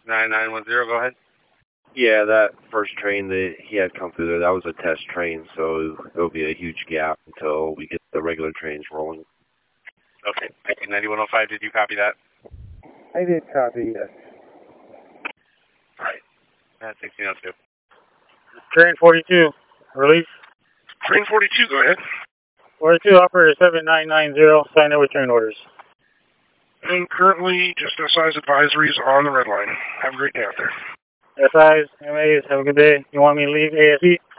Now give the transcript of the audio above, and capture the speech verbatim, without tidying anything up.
nine nine one zero, go ahead. Yeah, that first train that he had come through there, that was a test train, so there'll be a huge gap until we get the regular trains rolling. Okay, ninety-one oh five, did you copy that? I did copy, yes. All right, that's sixteen oh two. Train forty-two, release. Train forty-two, go ahead. forty-two, operator seven nine nine zero, sign in with train orders. And currently, just S I's advisories on the red line. Have a great day out there. S I's, M A's, have a good day. You want me to leave A S E?